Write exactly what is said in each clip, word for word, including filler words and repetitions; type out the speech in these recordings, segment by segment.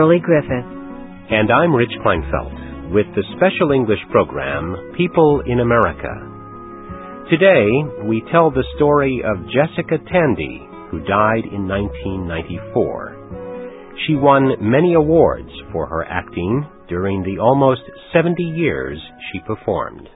Shirley Griffith. And I'm Rich Kleinfeld with the special English program, People in America. Today, we tell the story of Jessica Tandy, who died in nineteen ninety-four. She won many awards for her acting during the almost seventy years she performed.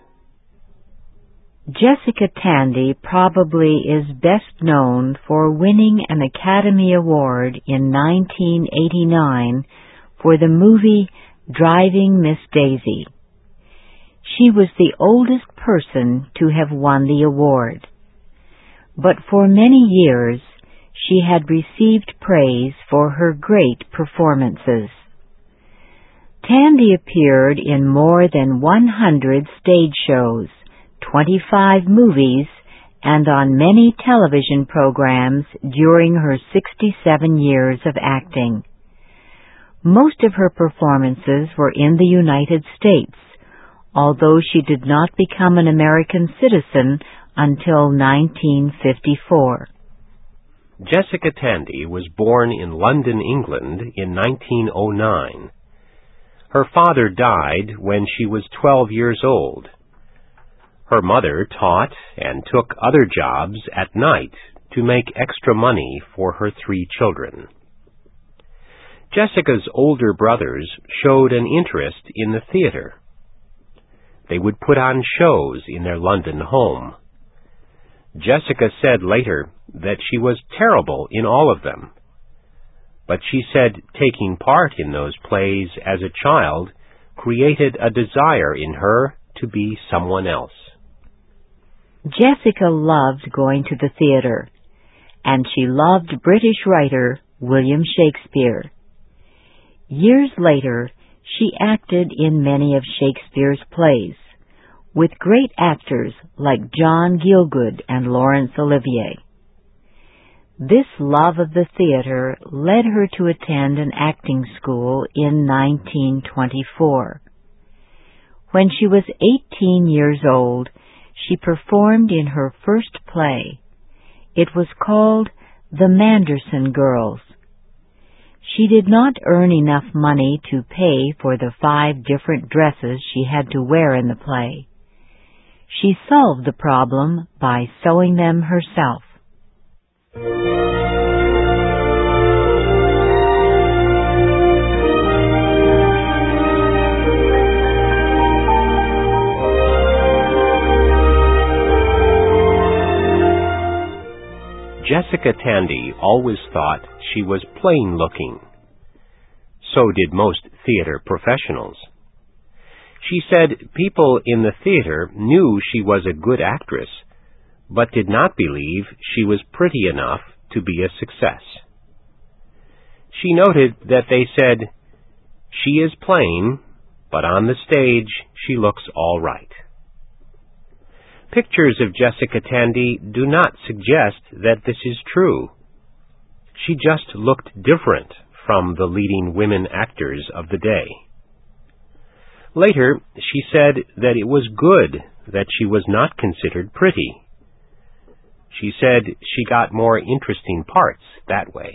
Jessica Tandy probably is best known for winning an Academy Award in nineteen eighty-nine for the movie Driving Miss Daisy. She was the oldest person to have won the award. But for many years, she had received praise for her great performances. Tandy appeared in more than one hundred stage shows, twenty-five movies, and on many television programs during her sixty-seven years of acting. Most of her performances were in the United States, although she did not become an American citizen until nineteen fifty-four. Jessica Tandy was born in London, England in nineteen oh nine. Her father died when she was twelve years old. Her mother taught and took other jobs at night to make extra money for her three children. Jessica's older brothers showed an interest in the theater. They would put on shows in their London home. Jessica said later that she was terrible in all of them, but she said taking part in those plays as a child created a desire in her to be someone else. Jessica loved going to the theater, and she loved British writer William Shakespeare. Years later, she acted in many of Shakespeare's plays, with great actors like John Gielgud and Laurence Olivier. This love of the theater led her to attend an acting school in nineteen twenty-four. When she was eighteen years old, she performed in her first play. It was called The Manderson Girls. She did not earn enough money to pay for the five different dresses she had to wear in the play. She solved the problem by sewing them herself. Jessica Tandy always thought she was plain-looking. So did most theater professionals. She said people in the theater knew she was a good actress, but did not believe she was pretty enough to be a success. She noted that they said, "She is plain, but on the stage she looks all right." Pictures of Jessica Tandy do not suggest that this is true. She just looked different from the leading women actors of the day. Later, she said that it was good that she was not considered pretty. She said she got more interesting parts that way.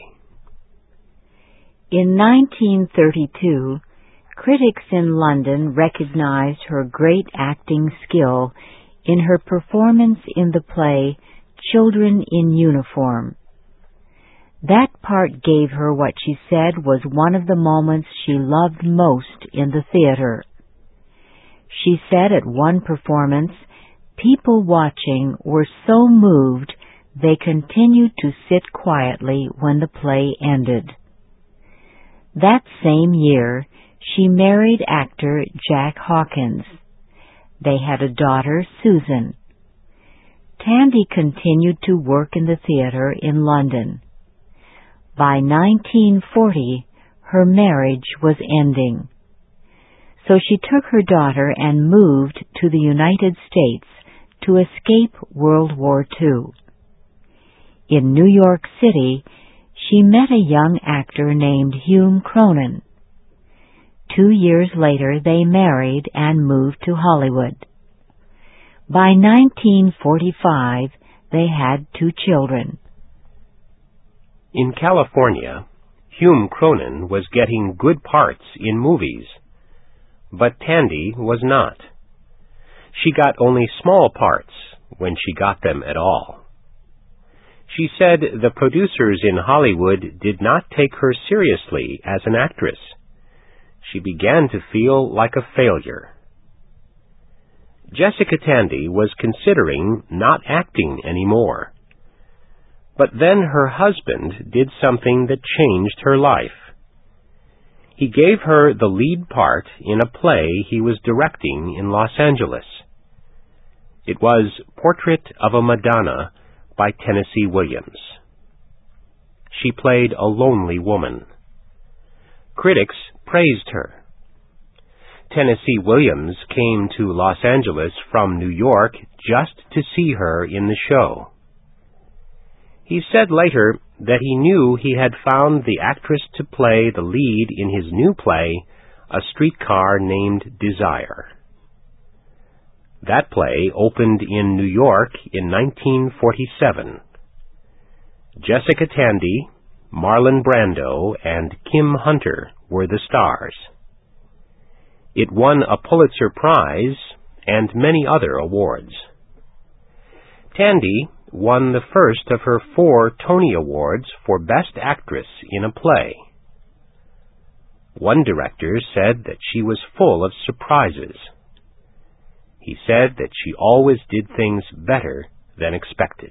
In nineteen thirty-two, critics in London recognized her great acting skill in her performance in the play Children in Uniform. That part gave her what she said was one of the moments she loved most in the theater. She said at one performance, people watching were so moved they continued to sit quietly when the play ended. That same year, she married actor Jack Hawkins. They had a daughter, Susan. Tandy continued to work in the theater in London. By nineteen forty, her marriage was ending. So she took her daughter and moved to the United States to escape World War Two. In New York City, she met a young actor named Hume Cronyn. Two years later, they married and moved to Hollywood. By nineteen forty-five, they had two children. In California, Hume Cronyn was getting good parts in movies, but Tandy was not. She got only small parts, when she got them at all. She said the producers in Hollywood did not take her seriously as an actress. She began to feel like a failure. Jessica Tandy was considering not acting anymore. But then her husband did something that changed her life. He gave her the lead part in a play he was directing in Los Angeles. It was Portrait of a Madonna by Tennessee Williams. She played a lonely woman. Critics praised her. Tennessee Williams came to Los Angeles from New York just to see her in the show. He said later that he knew he had found the actress to play the lead in his new play, A Streetcar Named Desire. That play opened in New York in nineteen forty-seven. Jessica Tandy, Marlon Brando, and Kim Hunter were the stars. It won a Pulitzer Prize and many other awards. Tandy won the first of her four Tony Awards for Best Actress in a Play. One director said that she was full of surprises. He said that she always did things better than expected.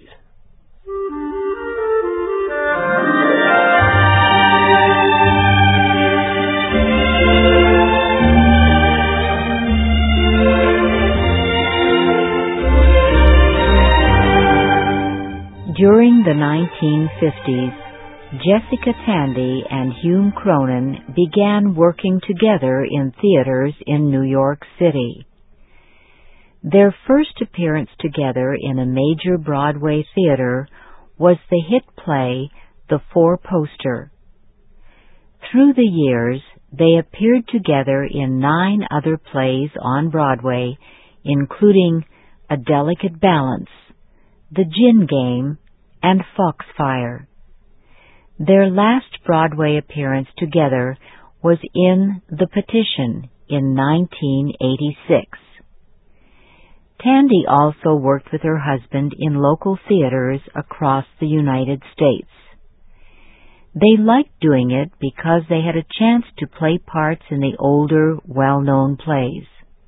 During the nineteen fifties, Jessica Tandy and Hume Cronyn began working together in theaters in New York City. Their first appearance together in a major Broadway theater was the hit play The Four Poster. Through the years, they appeared together in nine other plays on Broadway, including A Delicate Balance, The Gin Game, and Foxfire. Their last Broadway appearance together was in The Petition in nineteen eighty-six. Tandy also worked with her husband in local theaters across the United States. They liked doing it because they had a chance to play parts in the older, well-known plays.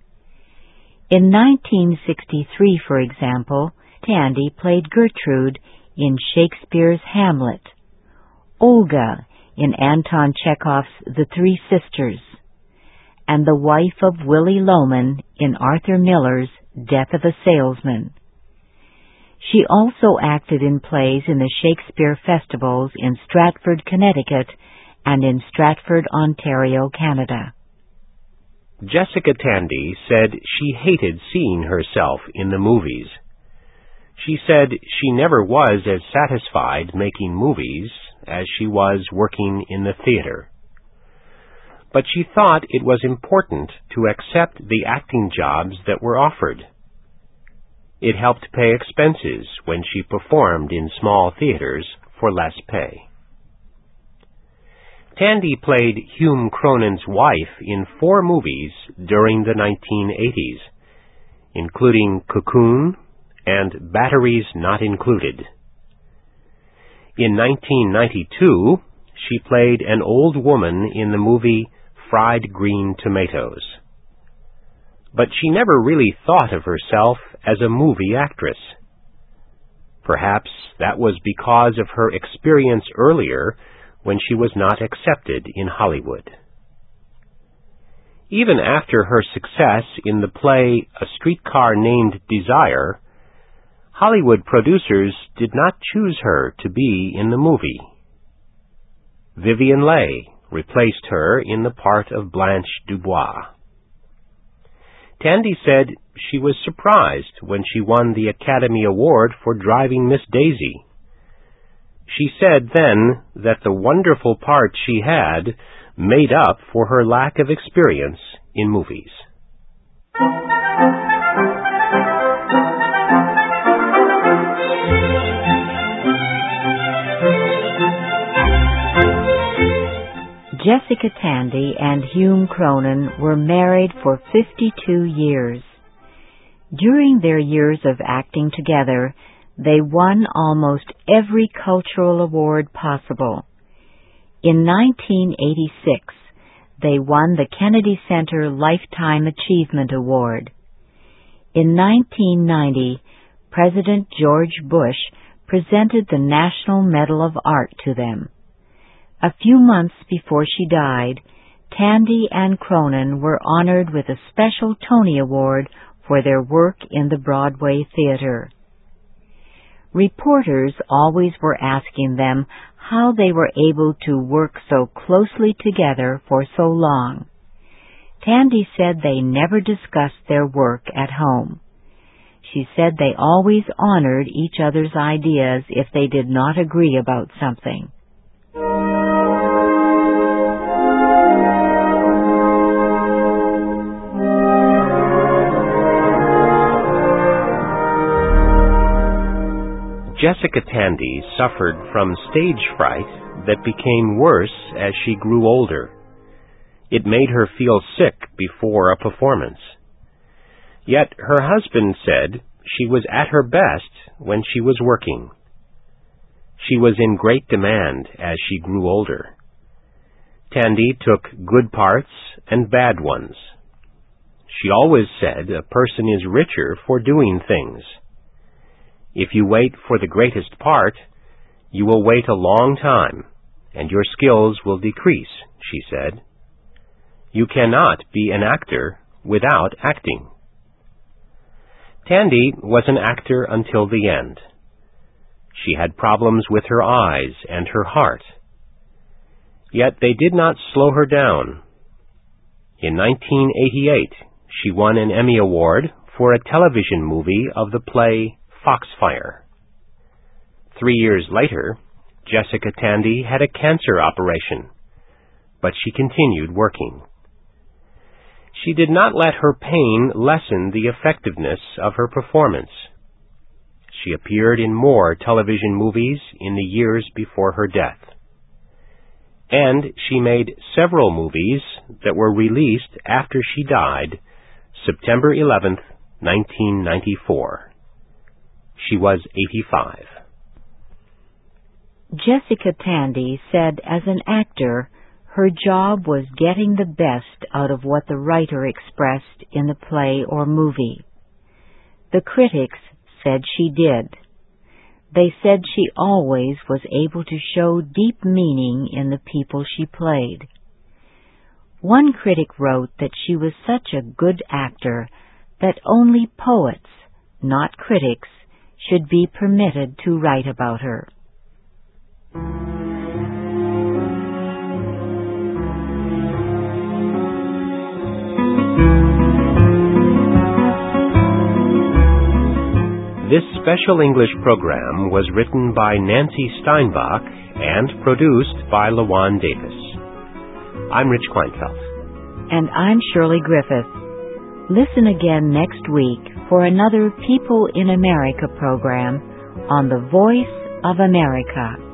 In nineteen sixty-three, for example, Tandy played Gertrude in Shakespeare's Hamlet, Olga in Anton Chekhov's The Three Sisters, and the wife of Willy Loman in Arthur Miller's Death of a Salesman. She also acted in plays in the Shakespeare festivals in Stratford, Connecticut, and in Stratford, Ontario, Canada. Jessica Tandy said she hated seeing herself in the movies. She said she never was as satisfied making movies as she was working in the theater. But she thought it was important to accept the acting jobs that were offered. It helped pay expenses when she performed in small theaters for less pay. Tandy played Hume Cronyn's wife in four movies during the nineteen eighties, including Cocoon and Batteries Not Included. In nineteen ninety-two, she played an old woman in the movie Fried Green Tomatoes. But she never really thought of herself as a movie actress. Perhaps that was because of her experience earlier when she was not accepted in Hollywood. Even after her success in the play A Streetcar Named Desire, Hollywood producers did not choose her to be in the movie. Vivien Leigh replaced her in the part of Blanche Dubois. Tandy said she was surprised when she won the Academy Award for driving Miss Daisy. She said then that the wonderful part she had made up for her lack of experience in movies. Jessica Tandy and Hume Cronyn were married for fifty-two years. During their years of acting together, they won almost every cultural award possible. In nineteen eighty-six, they won the Kennedy Center Lifetime Achievement Award. In nineteen ninety, President George Bush presented the National Medal of Art to them. A few months before she died, Tandy and Cronyn were honored with a special Tony Award for their work in the Broadway theater. Reporters always were asking them how they were able to work so closely together for so long. Tandy said they never discussed their work at home. She said they always honored each other's ideas if they did not agree about something. Jessica Tandy suffered from stage fright that became worse as she grew older. It made her feel sick before a performance. Yet her husband said she was at her best when she was working. She was in great demand as she grew older. Tandy took good parts and bad ones. She always said a person is richer for doing things. If you wait for the greatest part, you will wait a long time, and your skills will decrease, she said. You cannot be an actor without acting. Tandy was an actor until the end. She had problems with her eyes and her heart. Yet they did not slow her down. In nineteen eighty-eight, she won an Emmy Award for a television movie of the play Foxfire. Three years later, Jessica Tandy had a cancer operation, but she continued working. She did not let her pain lessen the effectiveness of her performance. She appeared in more television movies in the years before her death. And she made several movies that were released after she died, September eleventh, nineteen ninety-four. She was eighty-five. Jessica Tandy said as an actor, her job was getting the best out of what the writer expressed in the play or movie. The critics said she did. They said she always was able to show deep meaning in the people she played. One critic wrote that she was such a good actor that only poets, not critics, should be permitted to write about her. This special English program was written by Nancy Steinbach and produced by LaJuan Davis. I'm Rich Kleinfeld. And I'm Shirley Griffith. Listen again next week for another People in America program on the Voice of America.